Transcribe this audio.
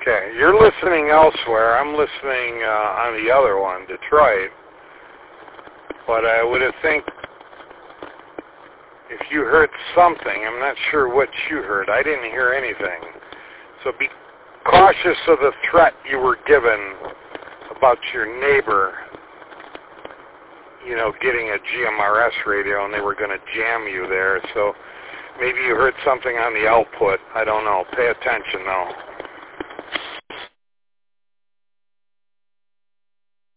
Okay, you're listening elsewhere. I'm listening on the other one, Detroit. But I would have think if you heard something, I'm not sure what you heard. I didn't hear anything. So be cautious of the threat you were given about your neighbor, you know, getting a GMRS radio and they were going to jam you there. So maybe you heard something on the output. I don't know. Pay attention, though.